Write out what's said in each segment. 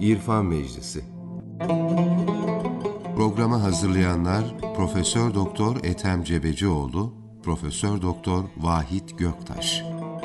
İrfan Meclisi. Programı hazırlayanlar Profesör Doktor Ethem Cebecioğlu, Profesör Doktor Vahit Göktaş.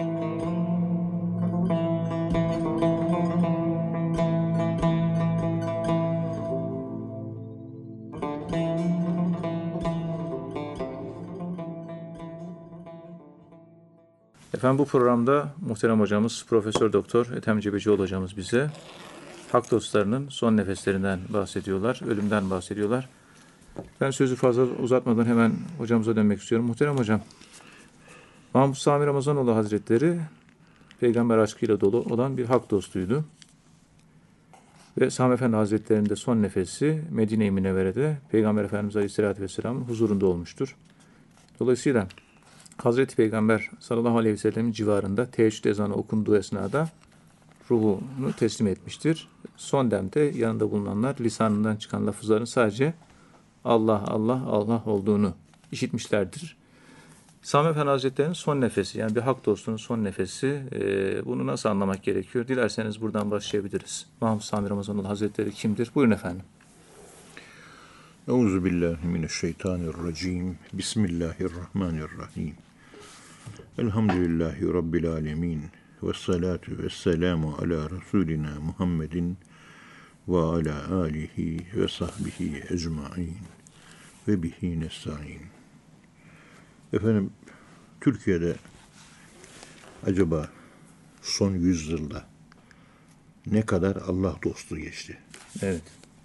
Efendim, bu programda muhterem hocamız Profesör Doktor Ethem Cebecioğlu hocamız bize hak dostlarının son nefeslerinden bahsediyorlar, ölümden bahsediyorlar. Ben sözü fazla uzatmadan hemen hocamıza dönmek istiyorum. Muhterem hocam, Mahmud Sami Ramazanoğlu Hazretleri peygamber aşkıyla dolu olan bir hak dostuydu. Ve Sami Efendi Hazretleri'nin de son nefesi Medine-i Münevvere'de Peygamber Efendimiz Aleyhisselatü Vesselam'ın huzurunda olmuştur. Dolayısıyla Hazreti Peygamber sallallahu aleyhi ve sellem'in civarında teheccüd ezanı okunduğu esnada ruhunu teslim etmiştir. Son demde yanında bulunanlar lisanından çıkan lafızların sadece Allah, Allah, Allah olduğunu işitmişlerdir. Sami Efendi Hazretleri'nin son nefesi, yani bir hak dostunun son nefesi, bunu nasıl anlamak gerekiyor? Dilerseniz buradan başlayabiliriz. Mahmud Sami Ramazanoğlu Hazretleri kimdir? Buyurun efendim. Euzubillahimineşşeytanirracim. Bismillahirrahmanirrahim. Elhamdülillahi Rabbil alemin. Vessalatu vesselamu ala Resulina Muhammedin ve ala alihi ve sahbihi ecmain ve bihi nesta'in. Efendim, Türkiye'de acaba son yüzyılda ne kadar Allah dostu geçti? Evet.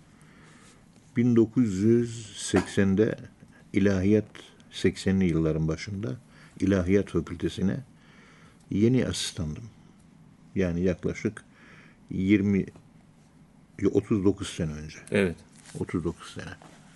1980'de ilahiyat, 80'li yılların başında ilahiyat fakültesine yeni asistandım. Yani yaklaşık 39 sene önce. Evet. 39 sene.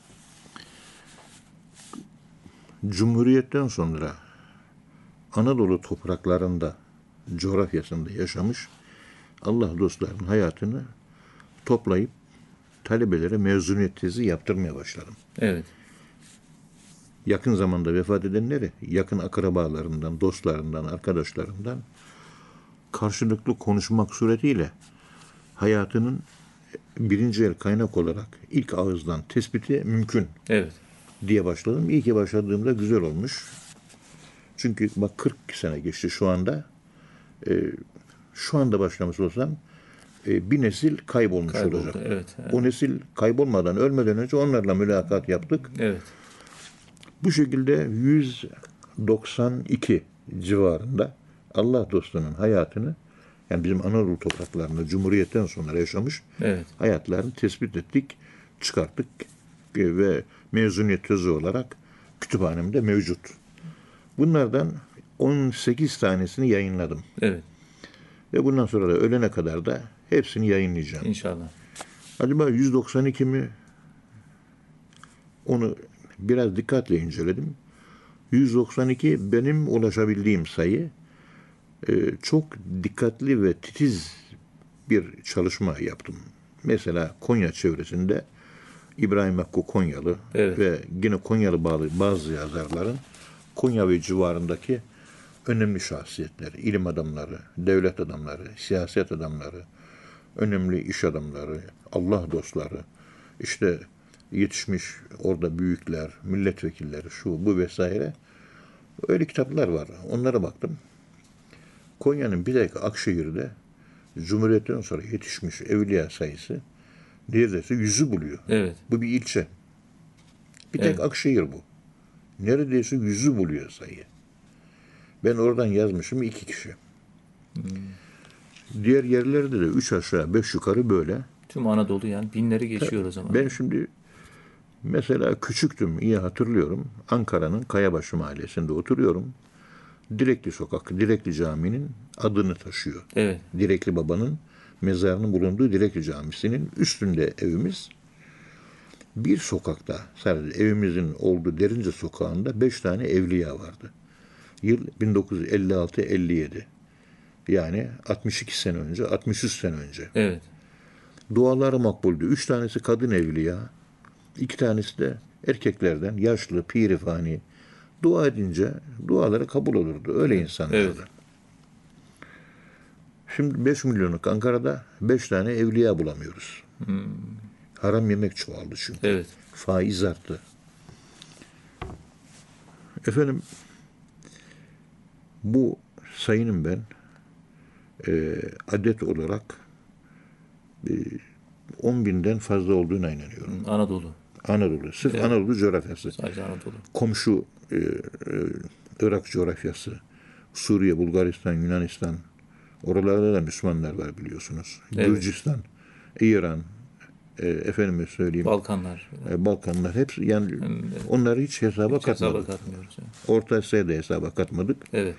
Cumhuriyetten sonra Anadolu topraklarında, coğrafyasında yaşamış Allah dostlarının hayatını toplayıp talebelere mezuniyet tezi yaptırmaya başladım. Evet. Yakın zamanda vefat edenleri yakın akrabalarından, dostlarından, arkadaşlarından karşılıklı konuşmak suretiyle hayatının birinci el kaynak olarak ilk ağızdan tespiti mümkün. Evet. Diye başladım. İyi ki başladığımda güzel olmuş. Çünkü bak 40 sene geçti şu anda. Şu anda başlamış olsam bir nesil kaybolmuş olacak. Evet. O nesil kaybolmadan, ölmeden önce onlarla mülakat yaptık. Evet. Bu şekilde 192 civarında Allah dostunun hayatını, yani bizim Anadolu topraklarında Cumhuriyet'ten sonra yaşamış hayatlarını tespit ettik, çıkarttık ve mezuniyet tezi olarak kütüphanemde mevcut. Bunlardan 18 tanesini yayınladım. Evet. Ve bundan sonra da ölene kadar da hepsini yayınlayacağım. İnşallah. Acaba 192 mi? Onu biraz dikkatle inceledim. 192 benim ulaşabildiğim sayı. Çok dikkatli ve titiz bir çalışma yaptım. Mesela Konya çevresinde İbrahim Hakkı Konyalı ve yine Konyalı bağlı bazı yazarların Konya ve civarındaki önemli şahsiyetleri, ilim adamları, devlet adamları, siyaset adamları, önemli iş adamları, Allah dostları, işte yetişmiş orada büyükler, milletvekilleri, şu bu vesaire, öyle kitaplar var. Onlara baktım. Konya'nın bir tek Akşehir'de Cumhuriyet'ten sonra yetişmiş evliya sayısı neredeyse 100'ü buluyor. Evet. Bu bir ilçe. Bir tek Akşehir bu. Neredeyse 100'ü buluyor sayı. Ben oradan yazmışım 2 kişi. Diğer yerlerde de 3 aşağı 5 yukarı böyle. Tüm Anadolu, yani binleri geçiyor o zaman. Ben şimdi mesela küçüktüm, iyi hatırlıyorum. Ankara'nın Kayabaşı mahallesinde oturuyorum. Direkli Sokak, Direkli Camii'nin adını taşıyor. Evet. Direkli Baba'nın mezarının bulunduğu Direkli Camisi'nin üstünde evimiz. Bir sokakta, sadece evimizin olduğu Derince Sokağı'nda 5 tane evliya vardı. Yıl 1956-57. Yani 62 sene önce, 63 sene önce. Evet. Duaları makbuldü. 3 tanesi kadın evliya, 2 tanesi de erkeklerden, yaşlı, pirifani. Dua edince duaları kabul olurdu. Öyle insanlardı. Evet. Şimdi 5 milyonluk Ankara'da 5 tane evliya bulamıyoruz. Haram yemek çoğaldı çünkü. Evet. Faiz arttı. Efendim, bu sayının ben adet olarak 10 binden fazla olduğuna inanıyorum. Anadolu. Anadolu, sırf Evet. Anadolu coğrafyası. Sadece Anadolu. Komşu Irak coğrafyası, Suriye, Bulgaristan, Yunanistan, oralarda da Müslümanlar var biliyorsunuz. Evet. Gürcistan, İran, efendime söyleyeyim, Balkanlar. Balkanlar hepsi, yani onları hiç hesaba Hiç hesaba katmadık. katmıyoruz. Yani. Orta Asya'yı da hesaba katmadık. Evet.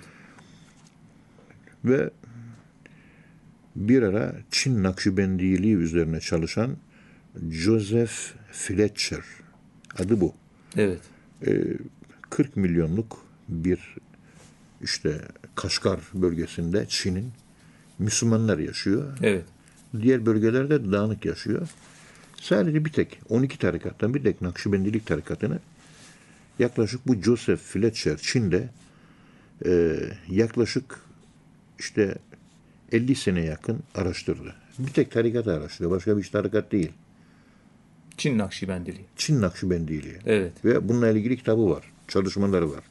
Ve bir ara Çin Nakşibendiliği üzerine çalışan Joseph Fletcher, adı bu. Evet. 40 milyonluk bir işte Kaşgar bölgesinde Çin'in Müslümanlar yaşıyor. Evet. Diğer bölgelerde dağınık yaşıyor. Sadece bir tek 12 tarikattan bir tek Nakşibendilik tarikatını yaklaşık bu Joseph Fletcher Çin'de yaklaşık işte 50 sene yakın araştırdı. Bir tek tarikatı araştırıyor. Başka bir tarikat değil. Çin Nakşibendiliği. Çin Nakşibendiliği. Evet. Ve bununla ilgili kitabı var. Çalışmaları var.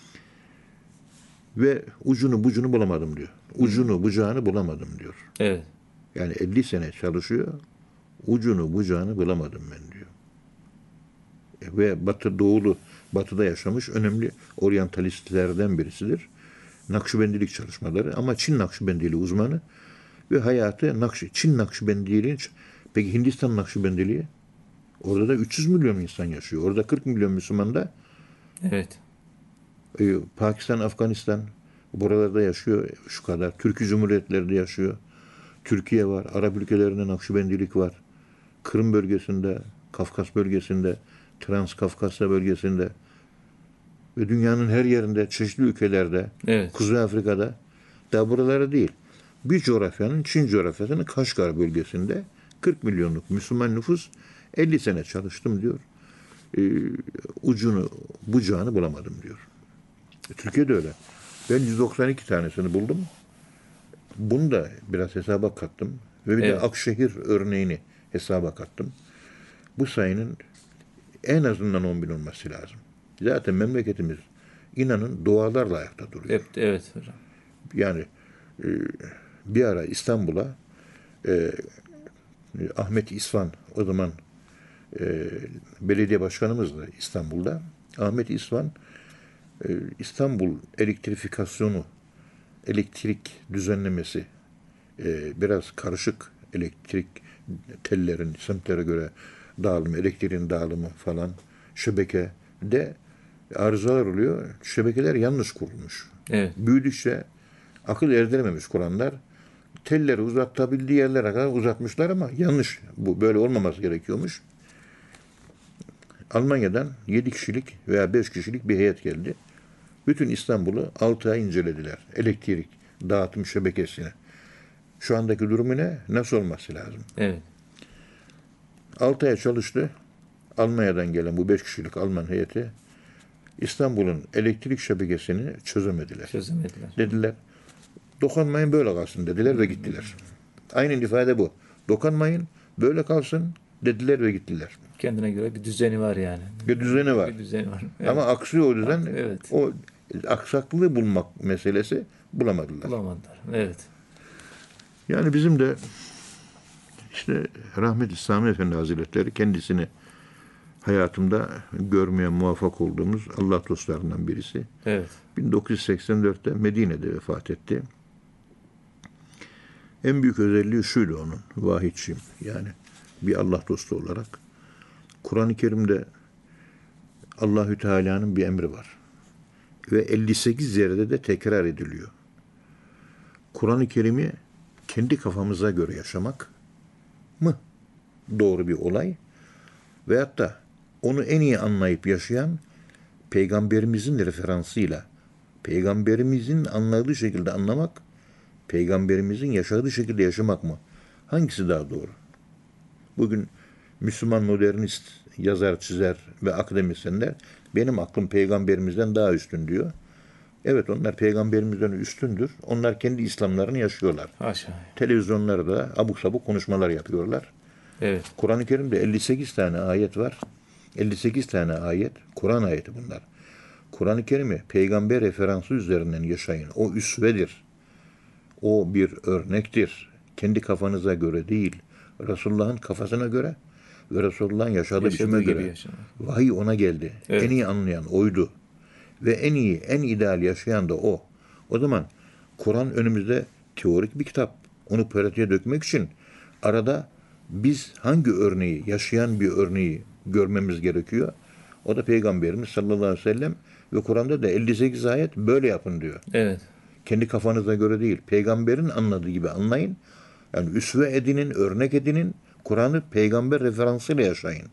Ve ucunu bucunu bulamadım diyor. Ucunu bucağını bulamadım diyor. Evet. Yani 50 sene çalışıyor. Ucunu bucağını bulamadım ben diyor. Ve Batı'da yaşamış önemli oryantalistlerden birisidir. Nakşibendilik çalışmaları, ama Çin Nakşibendiliği uzmanı ve hayatı Çin Nakşibendiliği. Peki Hindistan Nakşibendiliği? Orada da 300 milyon insan yaşıyor. Orada 40 milyon Müslüman da Evet. Pakistan, Afganistan buralarda yaşıyor şu kadar. Türkiye Cumhuriyetlerinde yaşıyor. Türkiye var. Arap ülkelerinde Nakşibendilik var. Kırım bölgesinde, Kafkas bölgesinde, Transkafkasya bölgesinde ve dünyanın her yerinde, çeşitli ülkelerde, Evet. Kuzey Afrika'da, daha buralara değil. Bir coğrafyanın, Çin coğrafyasının Kaşgar bölgesinde 40 milyonluk Müslüman nüfus, 50 sene çalıştım diyor. Ucunu, bucağını bulamadım diyor. Türkiye'de öyle. Ben 192 tanesini buldum. Bunu da biraz hesaba kattım. Ve bir de Evet. Akşehir örneğini hesaba kattım. Bu sayının en azından 10 bin olması lazım. Zaten memleketimiz, inanın, dualarla ayakta duruyor. Evet, evet hocam. Yani bir ara İstanbul'a Ahmet İsvan, o zaman belediye başkanımızdı İstanbul'da. Ahmet İsvan, İstanbul elektrifikasyonu, elektrik düzenlemesi, biraz karışık, elektrik tellerin semtlere göre dağılımı, elektriğin dağılımı falan, şebekede arızalar oluyor. Şebekeler yanlış kurulmuş. Evet. Büyüdükçe akıl erdirememiş kuranlar telleri uzatabildiği yerlere kadar uzatmışlar ama yanlış. Bu böyle olmaması gerekiyormuş. Almanya'dan 7 kişilik veya 5 kişilik bir heyet geldi. Bütün İstanbul'u 6 ay incelediler. Elektrik dağıtım şebekesine. Şu andaki durumu ne? Nasıl olması lazım? Evet. 6 ay çalıştı. Almanya'dan gelen bu 5 kişilik Alman heyeti İstanbul'un elektrik şebekesini çözemediler. Çözemediler. Dediler, dokunmayın, böyle kalsın dediler ve gittiler. Aynen ifade bu. Dokunmayın, böyle kalsın dediler ve gittiler. Kendine göre bir düzeni var yani. Bir düzeni var. Bir düzeni var. Evet. Ama aksıyor o düzen. Evet. O aksaklığı bulmak meselesi, bulamadılar. Bulamadılar. Evet. Yani bizim de işte rahmetli Sami Efendi Hazretleri, kendisini hayatımda görmeye muvaffak olduğumuz Allah dostlarından birisi. Evet. 1984'te Medine'de vefat etti. En büyük özelliği şuydu onun, vahidçiyim. Yani bir Allah dostu olarak. Kur'an-ı Kerim'de Allahü Teala'nın bir emri var. Ve 58 yerde de tekrar ediliyor. Kur'an-ı Kerim'i kendi kafamıza göre yaşamak mı doğru bir olay? Veyahut da onu en iyi anlayıp yaşayan Peygamberimizin referansıyla, Peygamberimizin anladığı şekilde anlamak, Peygamberimizin yaşadığı şekilde yaşamak mı? Hangisi daha doğru? Bugün Müslüman modernist yazar, çizer ve akademisyenler benim aklım Peygamberimizden daha üstün diyor. Evet, onlar peygamberimizden üstündür. Onlar kendi İslamlarını yaşıyorlar. Haşa. Televizyonlarda abuk sabuk konuşmalar yapıyorlar. Evet. Kur'an-ı Kerim'de 58 tane ayet var. 58 tane ayet, Kur'an ayeti bunlar. Kur'an-ı Kerim'i peygamber referansı üzerinden yaşayın. O üsvedir. O bir örnektir. Kendi kafanıza göre değil, Resulullah'ın kafasına göre ve Resulullah'ın yaşadığı biçime Yaşadığı gibi göre. yaşamak. Vahiy ona geldi. Evet. En iyi anlayan oydu. Ve en iyi, en ideal yaşayan da o. O zaman Kur'an önümüzde teorik bir kitap. Onu pratiğe dökmek için arada biz hangi örneği, yaşayan bir örneği görmemiz gerekiyor? O da Peygamberimiz sallallahu aleyhi ve sellem ve Kur'an'da da 58 ayet böyle yapın diyor. Evet. Kendi kafanıza göre değil. Peygamberin anladığı gibi anlayın. Yani üsve edinin, örnek edinin. Kur'an'ı peygamber referansıyla yaşayın.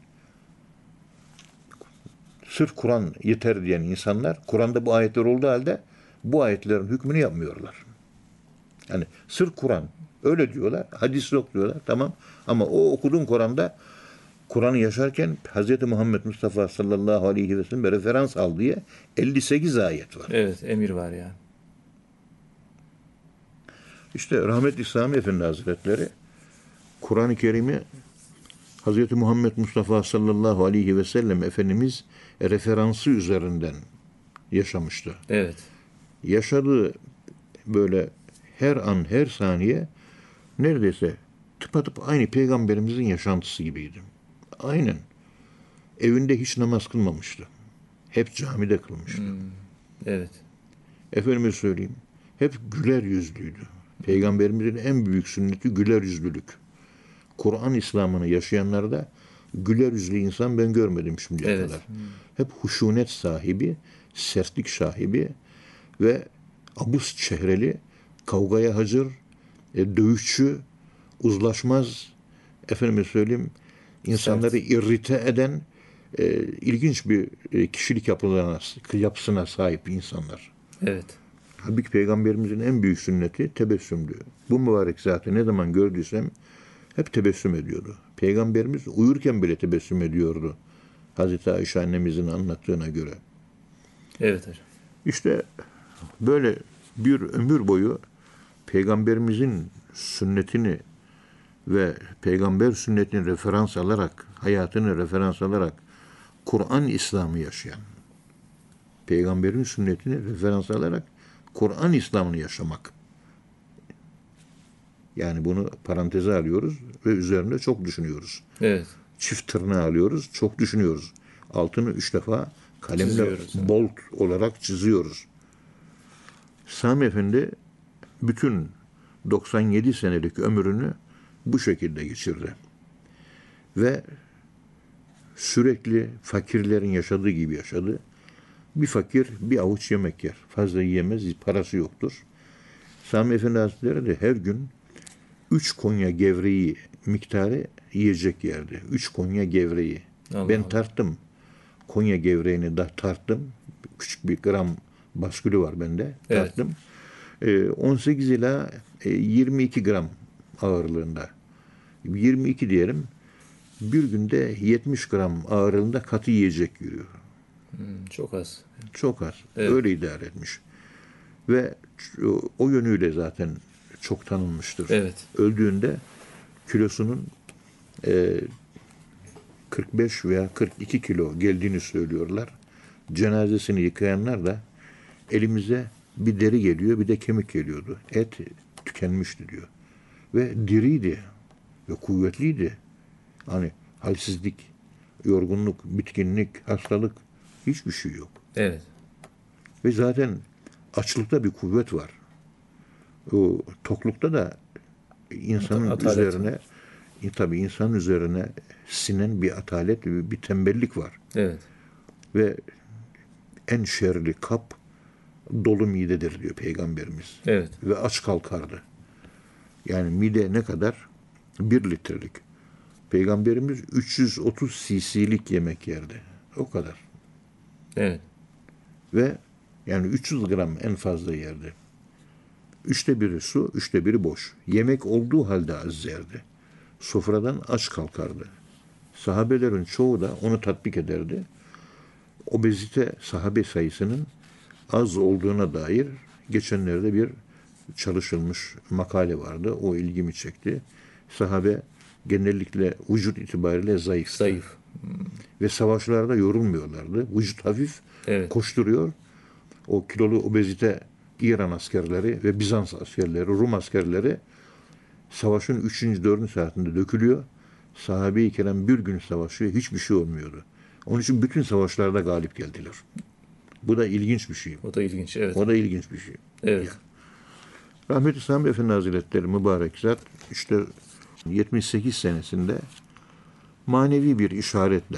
Sırf Kur'an yeter diyen insanlar, Kur'an'da bu ayetler olduğu halde bu ayetlerin hükmünü yapmıyorlar. Yani sırf Kur'an öyle diyorlar, hadis yok diyorlar, tamam. Ama o okuduğun Kur'an'ı yaşarken Hz. Muhammed Mustafa sallallahu aleyhi ve sellem referans al diye 58 ayet var. Evet. Emir var yani. İşte rahmetli Sami Efendi Hazretleri Kur'an-ı Kerim'i Hz. Muhammed Mustafa sallallahu aleyhi ve sellem Efendimiz referansı üzerinden yaşamıştı. Evet. Yaşadığı böyle her an, her saniye neredeyse tıpatıp aynı Peygamberimizin yaşantısı gibiydi. Aynen. Evinde hiç namaz kılmamıştı. Hep camide kılmıştı. Evet. Efendime söyleyeyim, hep güler yüzlüydü. Peygamberimizin en büyük sünneti güler yüzlülük. Kur'an İslam'ını yaşayanlarda güler yüzlü insan ben görmedim şimdiye Evet. kadar. Hep huşunet sahibi, sertlik sahibi ve abus çehreli, kavgaya hazır, dövüşçü, uzlaşmaz, efendime söyleyeyim, insanları irrite eden ilginç bir kişilik yapısına sahip insanlar. Evet. Halbuki Peygamberimizin en büyük sünneti tebessümdü. Bu mübarek zatı ne zaman gördüysem hep tebessüm ediyordu. Peygamberimiz uyurken bile tebessüm ediyordu. Hazreti Ayşe annemizin anlattığına göre. Evet hocam. İşte böyle bir ömür boyu Peygamberimizin sünnetini ve Peygamber sünnetini referans alarak, hayatını referans alarak Kur'an İslam'ı yaşayan, Peygamberin sünnetini referans alarak Kur'an İslam'ını yaşamak. Yani bunu paranteze alıyoruz ve üzerinde çok düşünüyoruz. Evet. Çift tırnağı alıyoruz, çok düşünüyoruz. Altını 3 defa kalemle Çiziyoruz, evet. bold olarak çiziyoruz. Sami Efendi bütün 97 senelik ömrünü bu şekilde geçirdi. Ve sürekli fakirlerin yaşadığı gibi yaşadı. Bir fakir bir avuç yemek yer. Fazla yiyemez, parası yoktur. Sami Efendi Hazretleri de her gün 3 Konya gevreği miktarı yiyecek yerdi. 3 Konya gevreği. Allah Ben Allah. tarttım. Konya gevreğini de tarttım. Küçük bir gram baskülü var bende. Evet. Tarttım. 18 ila 22 gram ağırlığında. 22 diyelim. Bir günde 70 gram ağırlığında katı yiyecek yiyor. Çok az. Çok az. Evet. Öyle idare etmiş. Ve o yönüyle zaten çok tanınmıştır. Evet. Öldüğünde kilosunun 45 veya 42 kilo geldiğini söylüyorlar. Cenazesini yıkayanlar da elimize bir deri geliyor, bir de kemik geliyordu. Et tükenmişti diyor. Ve diriydi ve kuvvetliydi. Hani halsizlik, yorgunluk, bitkinlik, hastalık hiçbir şey yok. Evet. Ve zaten açlıkta bir kuvvet var. O toklukta da insanın Atalet. üzerine tabii insanın üzerine sinen bir atalet, bir tembellik var. Evet. Ve en şerli kap dolu midedir diyor Peygamberimiz. Evet. Ve aç kalkardı. Yani mide ne kadar? 1 litrelik. Peygamberimiz 330 cc'lik yemek yerdi. O kadar. Evet. Ve yani 300 gram en fazla yerdi. 1/3 su, 1/3 boş. Yemek olduğu halde az yerdi. Sofradan aç kalkardı. Sahabelerin çoğu da onu tatbik ederdi. Obezite sahabe sayısının az olduğuna dair geçenlerde bir çalışılmış makale vardı. O ilgimi çekti. Sahabe genellikle vücut itibariyle zayıf. Zayıf. Ve savaşlarda yorulmuyorlardı. Vücut hafif, Evet. koşturuyor. O kilolu obezite İran askerleri ve Bizans askerleri, Rum askerleri savaşın 3. 4. saatinde dökülüyor. Sahabe-i kiram bir gün savaşıyor, hiçbir şey olmuyordu. Onun için bütün savaşlarda galip geldiler. Bu da ilginç bir şey. O da ilginç. Evet. O da ilginç bir şey. Evet. Rahmetli Sami Efendi Hazretleri mübarek zat işte 78 senesinde manevi bir işaretle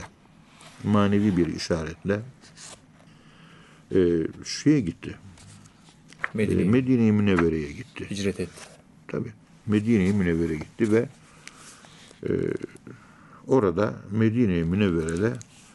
şeye gitti. Medine-i Münevvere'ye gitti. Hicret etti. Tabii. Medine-i Münevvere'ye gitti ve orada Medine-i Münevvere'de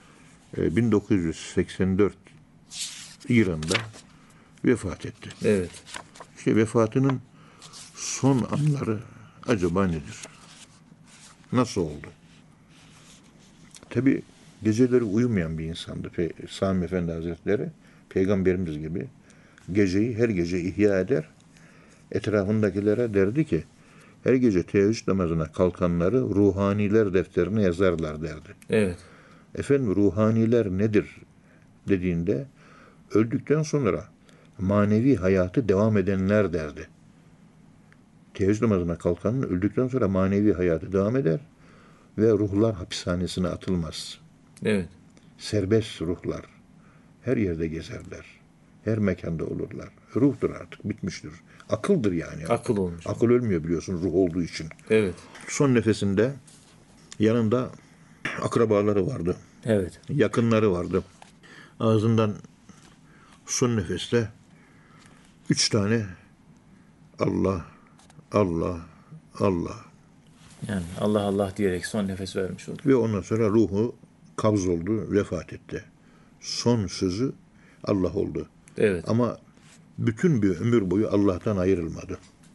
1984 İran'da vefat etti. Evet. İşte vefatının son anları acaba nedir? Nasıl oldu? Tabii geceleri uyumayan bir insandı Sami Efendi Hazretleri. Peygamberimiz gibi geceyi her gece ihya eder. Etrafındakilere derdi ki her gece teheccüd namazına kalkanları ruhaniler defterine yazarlar derdi. Evet. Efendim ruhaniler nedir dediğinde öldükten sonra manevi hayatı devam edenler derdi. Teheccüd namazına kalkanın öldükten sonra manevi hayatı devam eder ve ruhlar hapishanesine atılmaz. Evet. Serbest ruhlar her yerde gezerler. Her mekanda olurlar. Ruhtur artık, bitmiştir. Akıldır yani. Akıl olmuş. Akıl ölmüyor biliyorsun ruh olduğu için. Evet. Son nefesinde yanında akrabaları vardı. Evet. Yakınları vardı. Ağzından son nefeste 3 tane Allah, Allah, Allah Yani Allah Allah diyerek son nefes vermiş oldu. ve ondan sonra ruhu kabz oldu, vefat etti. Son sözü Allah oldu. Evet. Ama bütün bir ömür boyu Allah'tan ayrılmadı.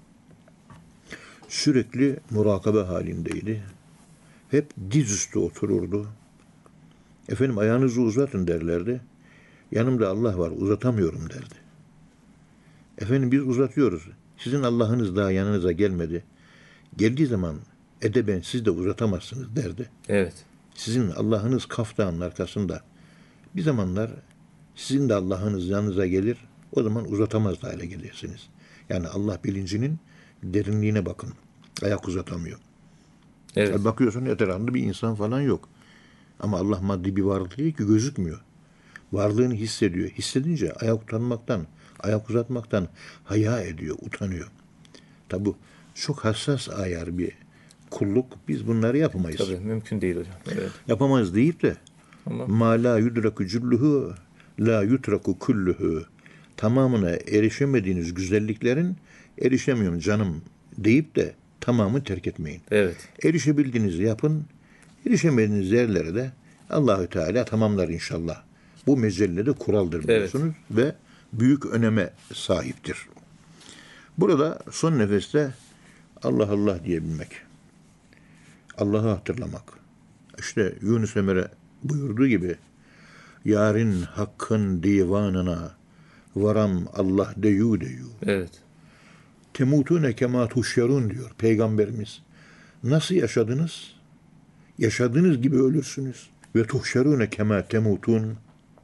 Sürekli murakabe halindeydi. Hep dizüstü otururdu. Efendim ayağınızı uzatın derlerdi. Yanımda Allah var, uzatamıyorum derdi. Efendim biz uzatıyoruz. Sizin Allah'ınız daha yanınıza gelmedi. Geldiği zaman edeben siz de uzatamazsınız derdi. Evet. Sizin Allah'ınız Kaf Dağı'nın arkasında. Bir zamanlar sizin de Allah'ınız yanınıza gelir. O zaman uzatamaz hale gelirsiniz. Yani Allah bilincinin derinliğine bakın. Ayak uzatamıyor. Evet. Yani bakıyorsun etrafında bir insan falan yok. Ama Allah maddi bir varlık değil ki gözükmüyor. Varlığını hissediyor. Hissedince ayak uzatmaktan haya ediyor, utanıyor. Tabi bu çok hassas ayar bir kulluk. Biz bunları yapamayız. Tabii mümkün değil hocam. Evet. Yapamayız deyip de Ama ma la yudraku culluhu la yutraku kulluhu, tamamına erişemediğiniz güzelliklerin erişemiyorum canım deyip de tamamı terk etmeyin. evet. Erişebildiğinizi yapın. Erişemediğiniz yerlere de Allahü Teala tamamlar inşallah. Bu mecellede kuraldır biliyorsunuz ve büyük öneme sahiptir. Burada son nefeste Allah Allah diyebilmek. Allah'ı hatırlamak. İşte Yunus Emre buyurduğu gibi yarın hakkın divanına varam Allah deyu. Evet. Temutune kema tuşyarun diyor Peygamberimiz. Nasıl yaşadınız? Yaşadığınız gibi ölürsünüz. Ve tuhşerune kema temutun.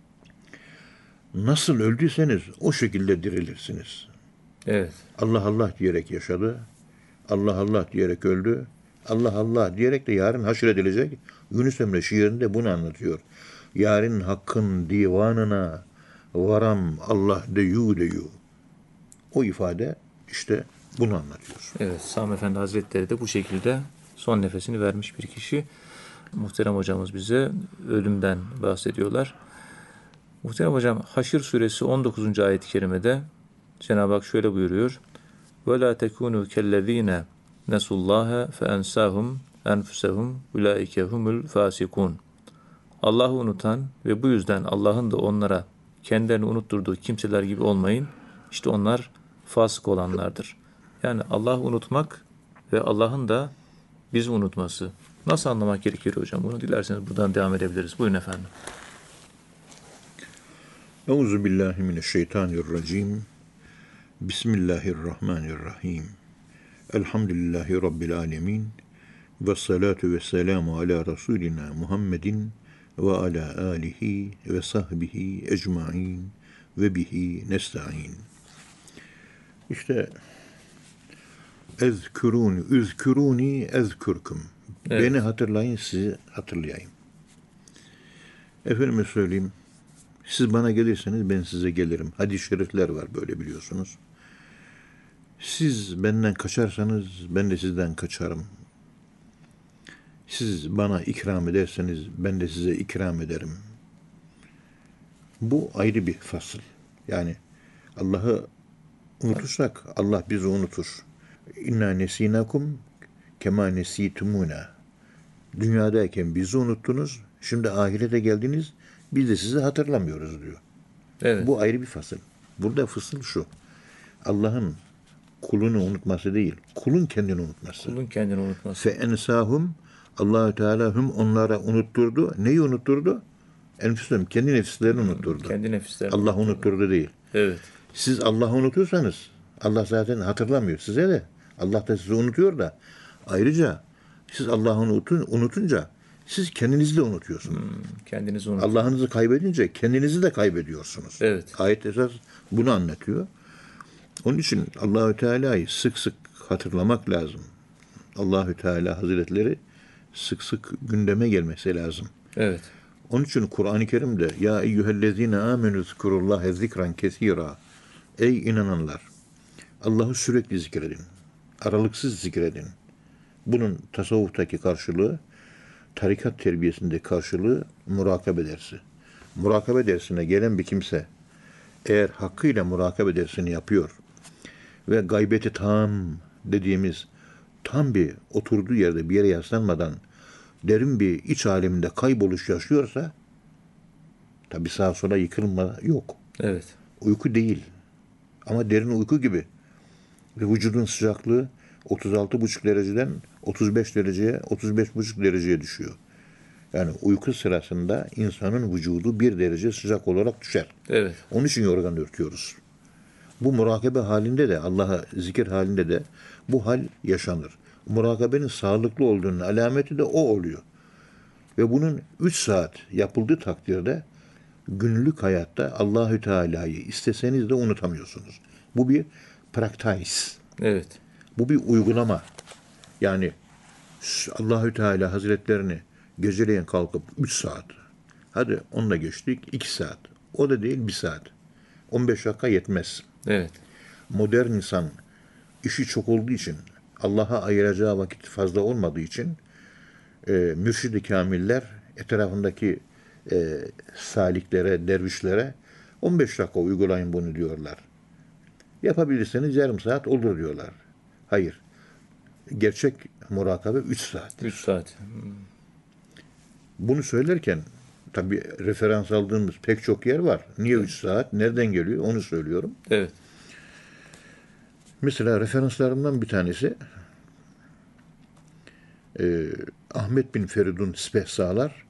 Nasıl öldüyseniz o şekilde dirilirsiniz. Evet. Allah Allah diyerek yaşadı. Allah Allah diyerek öldü. Allah Allah diyerek de yarın haşredilecek. Yunus Emre şiirinde bunu anlatıyor. Yarın hakkın divanına varam Allah deyu. O ifade işte bunu anlatıyor. Evet. Sami Efendi Hazretleri de bu şekilde son nefesini vermiş bir kişi. Muhterem hocamız bize ölümden bahsediyorlar. Muhterem hocam Haşr suresi 19. ayet-i kerimede Cenab-ı Hak şöyle buyuruyor. وَلَا تَكُونُوا كَالَّذ۪ينَ نَسُوا اللّٰهَ فَاَنْسَاهُمْ اَنْفُسَهُمْ اُولَٰئِكَ هُمُ الْفَاسِقُونَ. Allah'ı unutan ve bu yüzden Allah'ın da onlara kendilerini unutturduğu kimseler gibi olmayın. İşte onlar fasık olanlardır. Yani Allah'ı unutmak ve Allah'ın da bizi unutması. Nasıl anlamak gerekiyor hocam? Bunu dilerseniz buradan devam edebiliriz. Buyurun efendim. Euzubillahimineşşeytanirracim. Bismillahirrahmanirrahim. Elhamdülillahi Rabbil alemin. Ve salatu ve selamu ala Resulina Muhammedin ve ala alihi ve sahbihi ecmain ve bihi nesta'in. İşte üzküruni ezkürküm. Evet. Beni hatırlayın, sizi hatırlayayım. Efendime söyleyeyim, siz bana gelirseniz ben size gelirim. Hadis-i şerifler var böyle, biliyorsunuz. Siz benden kaçarsanız ben de sizden kaçarım. Siz bana ikram ederseniz ben de size ikram ederim. Bu ayrı bir fasıl. Yani Allah'ı unutursak Allah bizi unutur. İnna nesinakum kema nesitumuna. Dünyadayken bizi unuttunuz. Şimdi ahirete geldiniz. Biz de sizi hatırlamıyoruz diyor. Evet. Bu ayrı bir fasıl. Burada fısıl şu. Allah'ın kulunu unutması değil, kulun kendini unutması. Kulun kendini unutması. Fe ensahum, Allah-u Teala onlara unutturdu. Neyi unutturdu? Enfusum, kendi nefislerini unutturdu. Kendi nefislerini. Allah unutturdu değil. Evet. Siz Allah'ı unutursanız Allah zaten hatırlamıyor size de. Allah da sizi unutuyor da. Ayrıca siz Allah'ı unutunca siz kendinizi de unutuyorsunuz. Kendinizi unutun. Allah'ınızı kaybedince kendinizi de kaybediyorsunuz. Evet. Ayet esas bunu anlatıyor. Onun için Allahü Teala'yı sık sık hatırlamak lazım. Allahü Teala Hazretleri sık sık gündeme gelmesi lazım. Evet. Onun için Kur'an-ı Kerim'de ya eyyühellezine amenü zikurullâhe zikran kesîrâ. Ey inananlar! Allah'ı sürekli zikredin. Aralıksız zikredin. Bunun tasavvuftaki karşılığı, tarikat terbiyesinde karşılığı murakabe dersi. Murakabe dersine gelen bir kimse eğer hakkıyla murakabe dersini yapıyor ve gaybeti tam dediğimiz tam bir oturduğu yerde bir yere yaslanmadan derin bir iç aleminde kayboluş yaşıyorsa tabi sağa sola yıkılma yok. Evet. Uyku değil. Ama derin uyku gibi. Ve vücudun sıcaklığı 36,5 dereceden 35 dereceye, 35,5 dereceye düşüyor. Yani uyku sırasında insanın vücudu 1 derece sıcak olarak düşer. Evet. Onun için yorgan örtüyoruz. Bu murakabe halinde de, Allah'a zikir halinde de bu hal yaşanır. Murakabenin sağlıklı olduğunun alameti de o oluyor. Ve bunun 3 saat yapıldığı takdirde günlük hayatta Allahü Teala'yı isteseniz de unutamıyorsunuz. Bu bir praktis. Evet. Bu bir uygulama. Yani Allahü Teala Hazretlerini geceleyin kalkıp 3 saat, hadi onunla geçtik 2 saat, o da değil 1 saat, 15 dakika yetmez. Evet. Modern insan işi çok olduğu için, Allah'a ayıracağı vakit fazla olmadığı için mürşid-i kamiller etrafındaki saliklere, dervişlere 15 dakika uygulayın bunu diyorlar. Yapabilirseniz yarım saat olur diyorlar. Hayır. Gerçek murakabe 3 saat. 3 saat. Bunu söylerken tabii referans aldığımız pek çok yer var. Niye 3 saat? Nereden geliyor? Onu söylüyorum. Evet. Mesela referanslarımdan bir tanesi Ahmet bin Feridun Spehsalar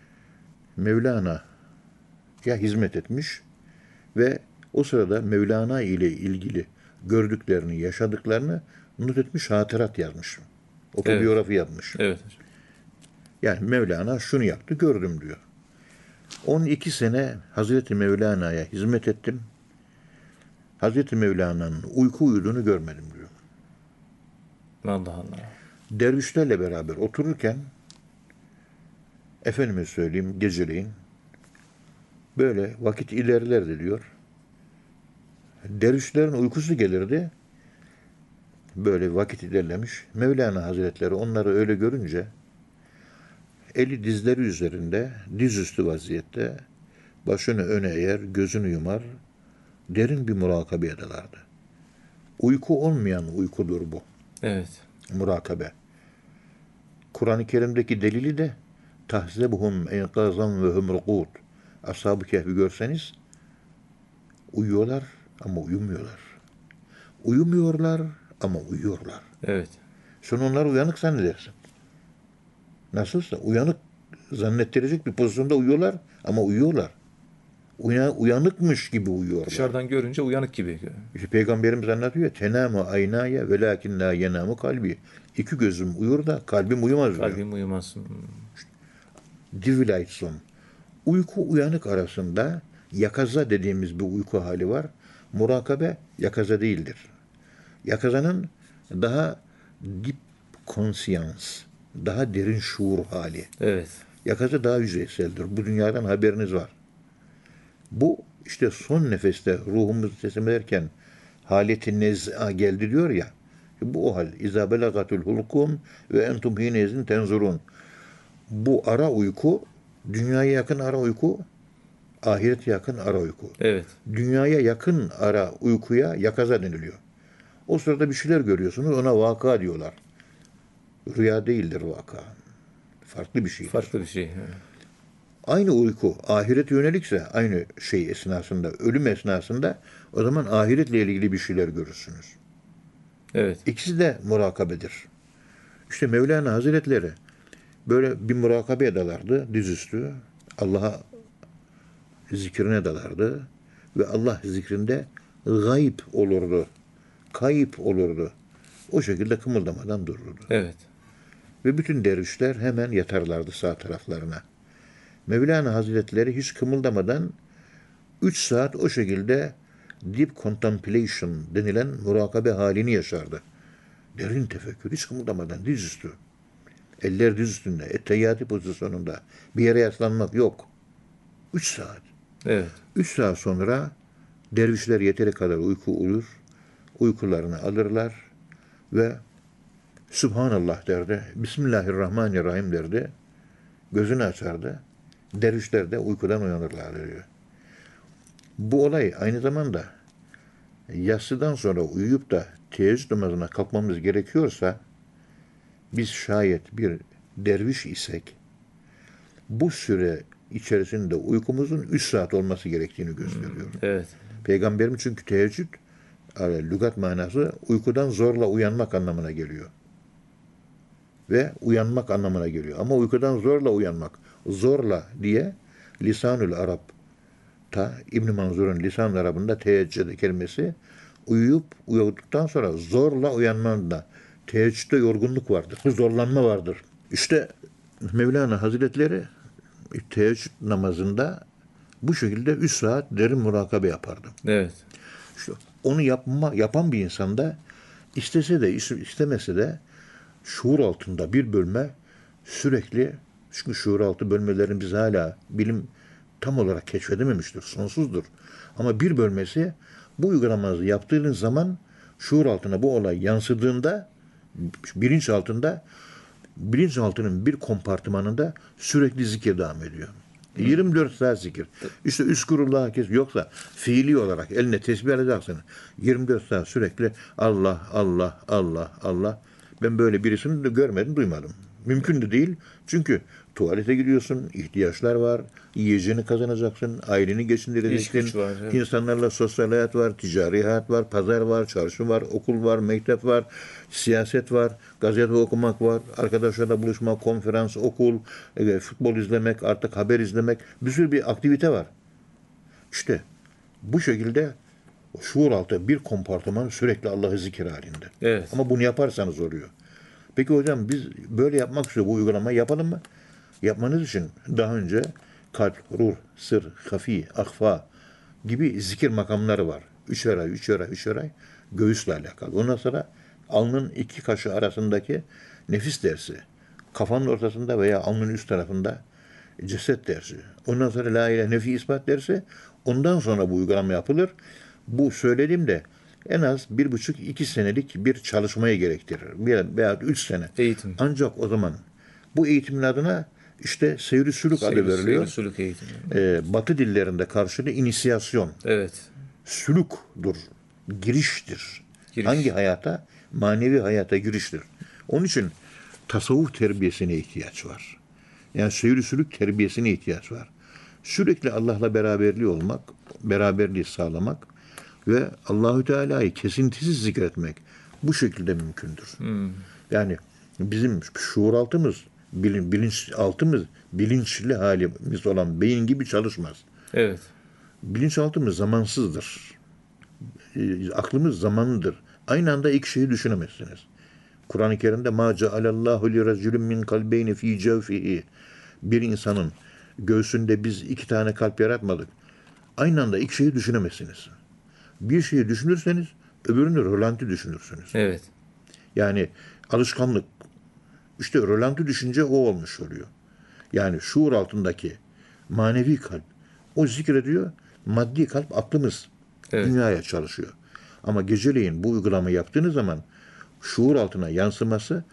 Mevlana'ya hizmet etmiş ve o sırada Mevlana ile ilgili gördüklerini, yaşadıklarını not etmiş, hatırat yazmış. Otobiyografi yapmış. Evet. Yani Mevlana şunu yaptı, gördüm diyor. 12 sene Hazreti Mevlana'ya hizmet ettim. Hazreti Mevlana'nın uyku uyuduğunu görmedim diyor. Allah Allah. Dervişlerle beraber otururken efendime söyleyeyim geceleyin böyle vakit ilerlerdi diyor. Dervişlerin uykusu gelirdi. Böyle vakit ilerlemiş. Mevlana Hazretleri onları öyle görünce eli dizleri üzerinde, dizüstü vaziyette başını öne eğer, gözünü yumar, derin bir murakabeye dalardı. Uyku olmayan uykudur bu. Evet. Murakabe. Kur'an-ı Kerim'deki delili de tahzebuhum enkazan ve hum rukud. Ashab-ı Kehf'i görseniz uyuyorlar ama uyumuyorlar. Uyumuyorlar ama uyuyorlar. Evet. Sen onları uyanık zannedersin. Nasılsa uyanık zannettirecek bir pozisyonda uyuyorlar ama uyuyorlar. Uyanıkmış gibi uyuyorlar. Dışarıdan görünce uyanık gibi. İşte Peygamberimiz anlatıyor. Tenamu aynaya velakin la yenamu kalbi. İki gözüm uyur da kalbim uyumaz diyor. Kalbim uyumaz. Divlightson. Uyku uyanık arasında yakaza dediğimiz bir uyku hali var. Murakabe yakaza değildir. Yakazanın daha deep conscience, daha derin şuur hali. Evet. Yakaza daha yüzeyseldir. Bu dünyadan haberiniz var. Bu işte son nefeste ruhumuzu teslim ederken haleti nez'a geldi diyor ya. Bu o hal. İzâ belagatul hulkum ve entum hînezin tenzurun. Bu ara uyku, dünyaya yakın ara uyku, ahirete yakın ara uyku. Evet. Dünyaya yakın ara uykuya yakaza deniliyor. O sırada bir şeyler görüyorsunuz, ona vaka diyorlar. Rüya değildir vaka. Farklı bir şeydir. Farklı bir şey. Aynı uyku ahirete yönelikse aynı şey esnasında, ölüm esnasında o zaman ahiretle ilgili bir şeyler görürsünüz. Evet. İkisi de murakabedir. İşte Mevlana Hazretleri böyle bir murakabeye dalardı dizüstü. Allah'a zikrine dalardı ve Allah zikrinde gayb olurdu. Kayıp olurdu. O şekilde kımıldamadan dururdu. Evet. Ve bütün dervişler hemen yatarlardı sağ taraflarına. Mevlana Hazretleri hiç kımıldamadan 3 saat o şekilde deep contemplation denilen murakabe halini yaşardı. Derin tefekkür, hiç kımıldamadan dizüstü. Eller diz üstünde, etteyyatı pozisyonunda. Bir yere yaslanmak yok. 3 saat. Evet. 3 saat sonra dervişler yeteri kadar uyku uyur. Uykularını alırlar ve Subhanallah derdi. Bismillahirrahmanirrahim derdi. Gözünü açardı. Dervişler de uykudan uyanırlar diyor. Bu olay aynı zamanda yatsıdan sonra uyuyup da teheccüd namazına kalkmamız gerekiyorsa biz şayet bir derviş isek bu süre içerisinde uykumuzun 3 saat olması gerektiğini gösteriyor. Evet. Peygamberim çünkü teheccüd lügat manası uykudan zorla uyanmak anlamına geliyor. Ve uyanmak anlamına geliyor. Ama uykudan zorla uyanmak. Zorla diye Lisanül Arap'ta İbn Manzur'un Lisan-ı Arap'ında teheccüd kelimesi uyuduktan sonra zorla uyanmanda teheccüde yorgunluk vardır. Zorlanma vardır. İşte Mevlana Hazretleri teheccüd namazında bu şekilde 3 saat derin murakabe yapardı. Evet. İşte onu yapan bir insanda istese de istemese de şuur altında bir bölme sürekli, çünkü şuur altı bölmelerini biz hala bilim tam olarak keşfedememiştir, sonsuzdur. Ama bir bölmesi bu uygulamayı yaptığınız zaman şuur altına bu olay yansıdığında bilinçaltının bir kompartımanında sürekli zikir devam ediyor. 24 saat zikir. İşte üskürullah kes yoksa fiili olarak eline tesbih alacaksın. 24 saat sürekli Allah, Allah, Allah, Allah. Ben böyle birisini de görmedim, duymadım. Mümkün de değil. Çünkü tuvalete gidiyorsun, ihtiyaçlar var, yiyeceğini kazanacaksın, aileni geçindireceksin, var, evet. insanlarla sosyal hayat var, ticari hayat var, pazar var, çarşı var, okul var, mektep var, siyaset var, gazete okumak var, arkadaşlarla buluşmak, konferans, okul, futbol izlemek, artık haber izlemek, bir sürü bir aktivite var. İşte bu şekilde şuur altı bir kompartıman sürekli Allah'ı zikir halinde. Evet. Ama bunu yaparsanız oluyor. Peki hocam biz böyle yapmak istiyoruz, bu uygulamayı yapalım mı? Yapmanız için daha önce kalp, ruh, sır, hafi, ahfa gibi zikir makamları var. 3'er ay, 3'er ay, 3'er ay göğüsle alakalı. Ondan sonra alnın 2 kaşı arasındaki nefis dersi. Kafanın ortasında veya alnın üst tarafında ceset dersi. Ondan sonra la ilahe nefi ispat dersi. Ondan sonra bu uygulama yapılır. Bu söylediğimde en az 1,5-2 senelik bir çalışmayı gerektirir. Veya 3 sene. Eğitim. Ancak o zaman bu eğitimin adına işte seyri sülük adı veriliyor. Seyri sülük eğitimi. Batı dillerinde karşılığı inisiyasyon. Evet. Sülüktur. Giriştir. Giriş. Hangi hayata? Manevi hayata giriştir. Onun için tasavvuf terbiyesine ihtiyaç var. Yani seyri sülük terbiyesine ihtiyaç var. Sürekli Allah'la beraberliği olmak, beraberliği sağlamak ve Allahü Teala'yı kesintisiz zikretmek bu şekilde mümkündür. Yani bizim şuur altımız, bilinç altımız, bilinçli halimiz olan beyin gibi çalışmaz. Evet. bilinçaltımız zamansızdır. Aklımız zamanlıdır. Aynı anda iki şeyi düşünemezsiniz. Kur'an-ı Kerim'de مَا جَعَلَ اللّٰهُ لِرَجُلٍ مِنْ قَلْبَيْنِ ف۪ي جَوْفِهِ Bir insanın göğsünde biz iki tane kalp yaratmadık. Aynı anda iki şeyi düşünemezsiniz. Bir şeyi düşünürseniz öbürünü rölanti düşünürsünüz. Evet. Yani alışkanlık. İşte rölanti düşünce o olmuş oluyor. Yani şuur altındaki manevi kalp o zikrediyor. Maddi kalp aklımız Evet. dünyaya çalışıyor. Ama geceleyin bu uygulamayı yaptığınız zaman şuur altına yansıması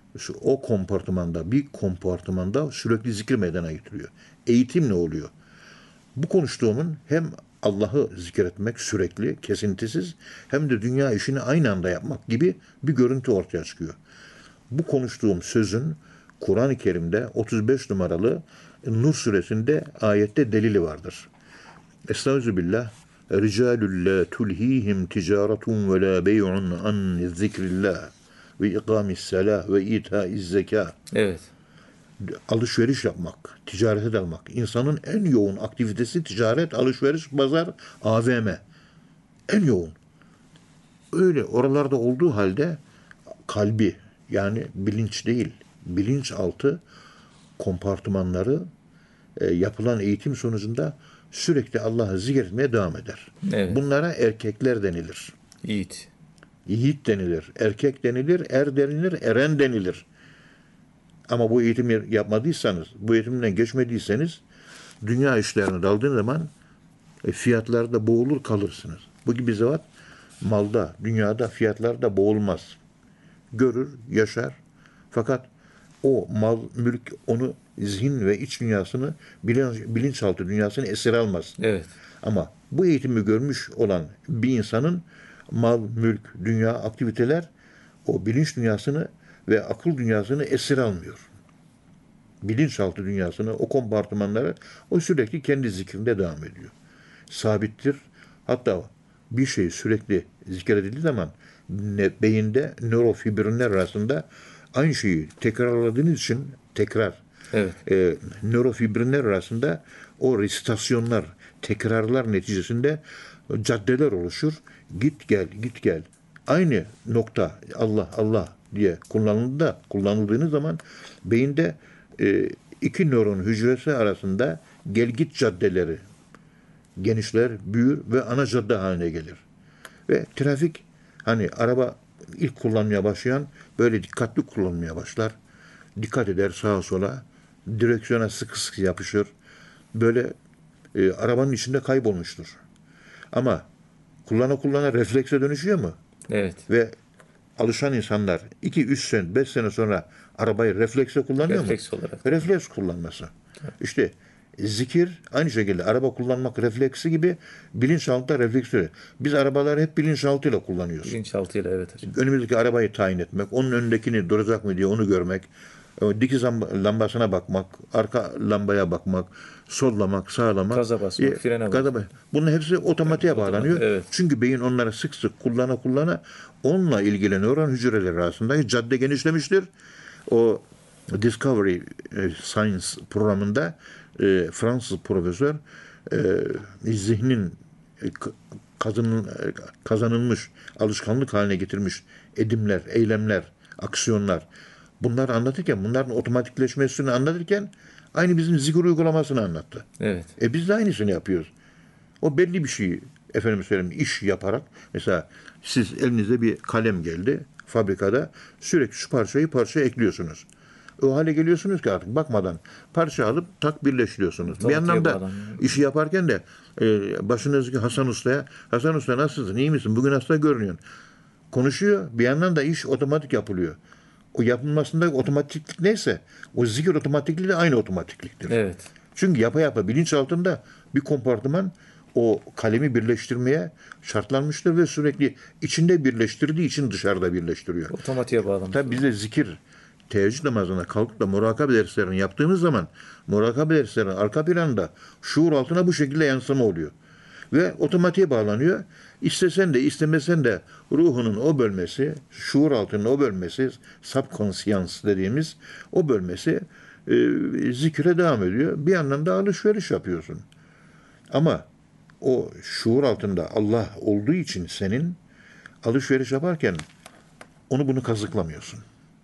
o bir kompartımanda sürekli zikir meydana getiriyor. Eğitim ne oluyor? Bu konuştuğumun hem Allah'ı zikretmek sürekli, kesintisiz hem de dünya işini aynı anda yapmak gibi bir görüntü ortaya çıkıyor. Bu konuştuğum sözün Kur'an-ı Kerim'de 35 numaralı Nur suresinde ayette delili vardır. Estağfirullah. Ricalul la tulhihim ticaretun ve la bey'un an zikrillah ve ikamis salah ve itaiz zeka. Evet. Alışveriş yapmak, ticarete dalmak. İnsanın en yoğun aktivitesi ticaret, alışveriş, pazar, AVM. En yoğun. Öyle oralarda olduğu halde kalbi yani bilinç değil, bilinçaltı kompartımanları yapılan eğitim sonucunda sürekli Allah'ı zikretmeye devam eder. Evet. Bunlara erkekler denilir. Yiğit. Yiğit denilir, erkek denilir, er denilir, eren denilir. Ama bu eğitimi yapmadıysanız, bu eğitimden geçmediyseniz dünya işlerine daldığınız zaman fiyatlarda boğulur kalırsınız. Bu gibi zevat malda, dünyada fiyatlarda boğulmaz. Görür, yaşar. Fakat o mal, mülk onu zihin ve iç dünyasını, bilinçaltı dünyasını esir almaz. Evet. Ama bu eğitimi görmüş olan bir insanın mal, mülk, dünya, aktiviteler o bilinç dünyasını ve akıl dünyasını esir almıyor. Bilinçaltı dünyasını, o kompartımanları o sürekli kendi zikrinde devam ediyor. Sabittir. Hatta bir şey sürekli zikredildiği zaman beyinde nörofibrinler arasında aynı şeyi tekrarladığınız için Evet. nörofibrinler arasında o resitasyonlar, tekrarlar neticesinde caddeler oluşur. Git gel, git gel. Aynı nokta Allah, Allah diye kullanıldığınız zaman beyinde iki nöron hücresi arasında gel git caddeleri genişler, büyür ve ana cadde haline gelir. Ve trafik hani araba ilk kullanmaya başlayan böyle dikkatli kullanmaya başlar. Dikkat eder sağa sola. Direksiyona sıkı sıkı yapışır. Böyle arabanın içinde kaybolmuştur. Ama kullana reflekse dönüşüyor mu? Evet. Ve alışan insanlar 2-3 sene, 5 sene sonra arabayı refleksle kullanıyor Refleks mu? olarak. Refleks kullanması. İşte zikir aynı şekilde araba kullanmak refleksi gibi bilinçaltı refleksi. Biz arabaları hep bilinçaltıyla kullanıyoruz. Bilinçaltıyla evet hocam. Önümüzdeki arabayı tayin etmek, onun önündekini duracak mı diye onu görmek, dikiz lambasına bakmak, arka lambaya bakmak, sollamak, sağlamak, Gaza basmak, frene basmak. Bunun hepsi otomatiğe bağlanıyor. Evet. Çünkü beyin onları sık sık kullana onunla ilgili nöron hücreleri arasında cadde genişlemiştir. O Discovery Science programında Fransız profesör zihnin kazanılmış, alışkanlık haline getirmiş edimler, eylemler, aksiyonlar bunları anlatırken, bunların otomatikleşmesini anlatırken aynı bizim zikir uygulamasını anlattı. Evet. Biz de aynısını yapıyoruz. O belli bir şeyi, efendim söyleyeyim, iş yaparak, mesela siz elinize bir kalem geldi fabrikada, sürekli şu parçaya ekliyorsunuz. O hale geliyorsunuz ki artık bakmadan parça alıp birleştiriyorsunuz. Bir yandan da işi yaparken de başınızdaki Hasan Usta'ya, Hasan Usta nasılsın, iyi misin, bugün hasta görünüyorsun. Konuşuyor, bir yandan da iş otomatik yapılıyor. O yapılmasında otomatiklik neyse, o zikir otomatikliği de aynı otomatikliktir. Evet. Çünkü yapa bilinç altında bir kompartıman o kalemi birleştirmeye şartlanmıştır ve sürekli içinde birleştirdiği için dışarıda birleştiriyor. Otomatiğe bağlamış. Tabi bize zikir, teheccüd namazına kalkıp da murakabe derslerini yaptığımız zaman murakabe derslerinin arka planında şuur altına bu şekilde yansıma oluyor. Ve otomatiğe bağlanıyor. İstesen de istemesen de ruhunun o bölmesi, şuur altının o bölmesi, subconscious dediğimiz o bölmesi zikre devam ediyor. Bir yandan da alışveriş yapıyorsun. Ama o şuur altında Allah olduğu için senin alışveriş yaparken onu bunu kazıklamıyorsun.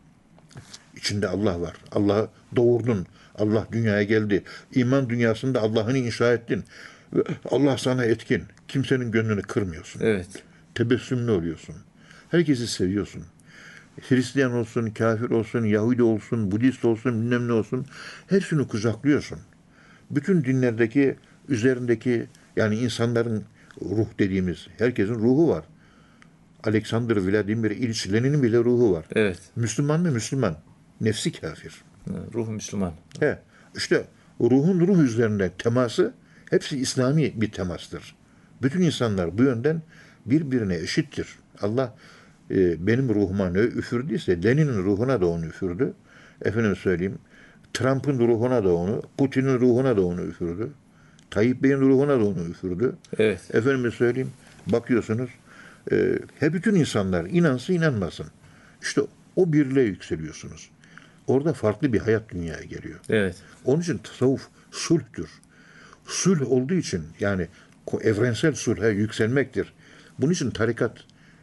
İçinde Allah var. Allah'ı doğurdun. Allah dünyaya geldi. İman dünyasında Allah'ını inşa ettin. Ve Allah sana etkin. Kimsenin gönlünü kırmıyorsun. Evet. Tebessümlü oluyorsun. Herkesi seviyorsun. Hristiyan olsun, kafir olsun, Yahudi olsun, Budist olsun, bilmem ne olsun. Hepsini kucaklıyorsun. Bütün dinlerdeki, üzerindeki, yani insanların ruh dediğimiz, herkesin ruhu var. Alexander Vladimir İliç Lenin'in bile ruhu var. Evet. Müslüman mı? Müslüman. Nefsi kafir. Ruh Müslüman. He, işte ruhun ruh üzerinde teması hepsi İslami bir temastır. Bütün insanlar bu yönden birbirine eşittir. Allah benim ruhuma ne üfürdüyse Lenin'in ruhuna da onu üfürdü. Efendim söyleyeyim, Trump'ın ruhuna da onu, Putin'in ruhuna da onu üfürdü. Tayyip Bey'in ruhuna da onu üfürdü. Evet. Efendim söyleyeyim, bakıyorsunuz hep bütün insanlar inansın inanmasın. İşte o birliğe yükseliyorsunuz. Orada farklı bir hayat dünyaya geliyor. Evet. Onun için tasavvuf sulhtür. Sulh olduğu için yani evrensel sulha yükselmektir. Bunun için tarikat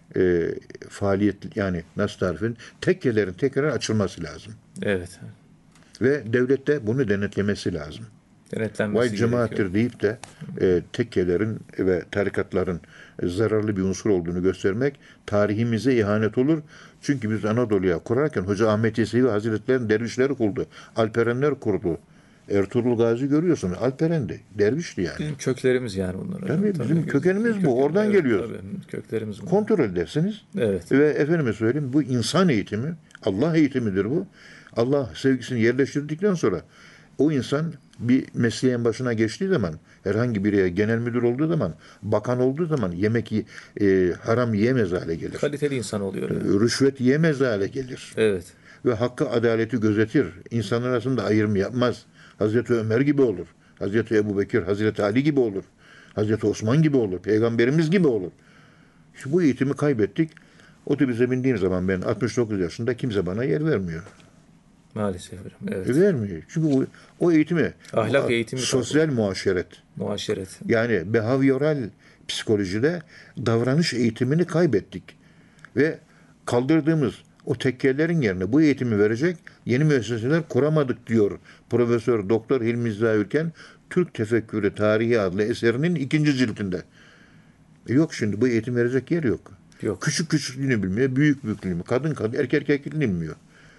faaliyet yani nasıl tarif edeyim? Tekkelerin tekrar açılması lazım. Evet. Ve devlet de bunu denetlemesi lazım. Denetlenmesi Vay gerekiyor. cemaattir deyip de tekkelerin ve tarikatların zararlı bir unsur olduğunu göstermek tarihimize ihanet olur. Çünkü biz Anadolu'ya kurarken Hoca Ahmet Yesevi Hazretleri'nin dervişleri kurdu. Alperenler kurdu. Ertuğrul Gazi görüyorsun. Alperendi. Dervişti yani. Bizim köklerimiz yani bunlar. Tabii bizim kökenimiz bu. Oradan geliyoruz. Tabii, köklerimiz bu. Kontrol edersiniz. Evet. Ve efendime söyleyeyim bu insan eğitimi, Allah eğitimidir bu. Allah sevgisini yerleştirdikten sonra o insan bir mesleğin başına geçtiği zaman, herhangi bir yere genel müdür olduğu zaman, bakan olduğu zaman haram yiyemez hale gelir. Kaliteli insan oluyor. Yani. Rüşvet yiyemez hale gelir. Evet. Ve hakkı, adaleti gözetir. İnsanlar arasında ayrım yapmaz. Hazreti Ömer gibi olur. Hazreti Ebubekir, Hazreti Ali gibi olur. Hazreti Osman gibi olur. Peygamberimiz gibi olur. İşte bu eğitimi kaybettik. Otobüse bindiğim zaman ben 69 yaşında kimse bana yer vermiyor. Maalesef hocam. Evet. Vermiyor. Çünkü o eğitimi, Ahlak eğitimi sosyal muaşeret, muaşeret. yani behavioral psikolojide davranış eğitimini kaybettik. Ve kaldırdığımız o tekkelerin yerine bu eğitimi verecek yeni müesseseler kuramadık diyor Profesör Doktor Hilmi Ziya Ülken Türk Tefekkürü Tarihi adlı eserinin 2. cildinde. Yok şimdi bu eğitim verecek yer yok. Yok. Küçük küçüklüğünü bilmiyor, büyük büyüklüğünü, kadın erkek erkekliğini bilmiyor.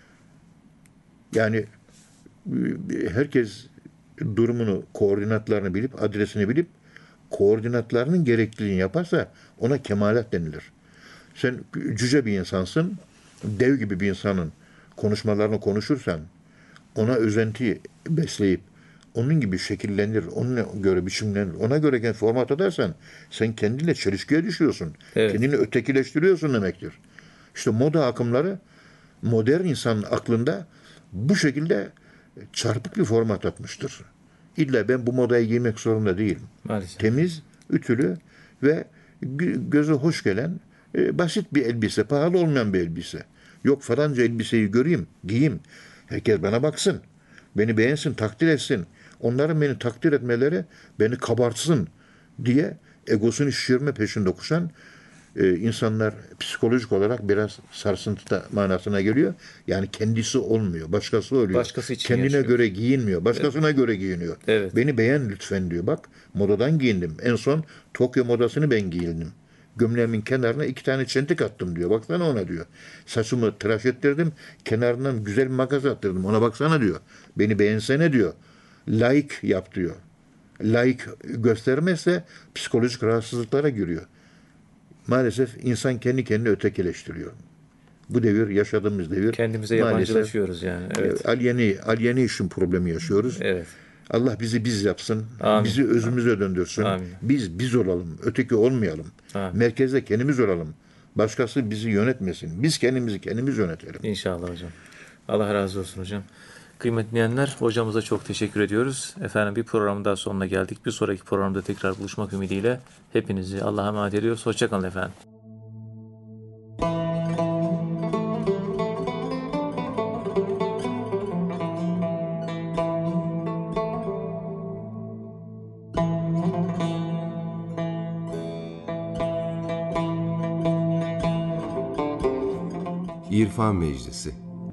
Yani herkes durumunu, koordinatlarını bilip, adresini bilip, koordinatlarının gerekliliğini yaparsa ona kemalat denilir. Sen cüce bir insansın, dev gibi bir insanın konuşmalarını konuşursan, ona özenti besleyip, onun gibi şekillenir, ona göre biçimlenir, ona göre format edersen, sen kendinle çelişkiye düşüyorsun. Evet. Kendini ötekileştiriyorsun demektir. İşte moda akımları, modern insanın aklında bu şekilde çarpık bir format atmıştır. İlla ben bu modayı giymek zorunda değilim. Maalesef. Temiz, ütülü ve göze hoş gelen basit bir elbise, pahalı olmayan bir elbise. Yok falanca elbiseyi göreyim, giyeyim. Herkes bana baksın, beni beğensin, takdir etsin. Onların beni takdir etmeleri beni kabartsın diye egosunu şişirme peşinde koşan insanlar psikolojik olarak biraz sarsıntı manasına geliyor. Yani kendisi olmuyor, başkası oluyor. Başkası için kendine yaşıyor. göre giyinmiyor, başkasına göre giyiniyor. Evet. Beni beğen lütfen diyor. Bak modadan giyindim. En son Tokyo modasını ben giyindim. Gömleğimin kenarına 2 tane çentik attım diyor. Baksana ona diyor. Saçımı tıraş ettirdim. Kenarından güzel bir makas attırdım. Ona baksana diyor. Beni beğensene diyor. Layık yap diyor. Layık göstermezse psikolojik rahatsızlıklara giriyor. Maalesef insan kendi kendini ötekileştiriyor. Bu devir, yaşadığımız devir. Kendimize maalesef, yabancılaşıyoruz yani. Evet. alienation problemi yaşıyoruz. Evet. Allah bizi biz yapsın. Amin. Bizi özümüze döndürsün. Amin. Biz olalım. Öteki olmayalım. Amin. Merkezde kendimiz olalım. Başkası bizi yönetmesin. Biz kendimiz yönetelim. İnşallah hocam. Allah razı olsun hocam. Kıymetli dinleyenler, hocamıza çok teşekkür ediyoruz. Efendim bir programın daha sonuna geldik. Bir sonraki programda tekrar buluşmak ümidiyle hepinizi Allah'a emanet ediyoruz. Hoşça kalın efendim. İrfan Meclisi.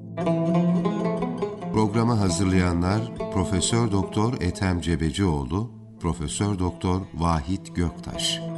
Programı hazırlayanlar Profesör Doktor Ethem Cebecioğlu, Profesör Doktor Vahit Göktaş.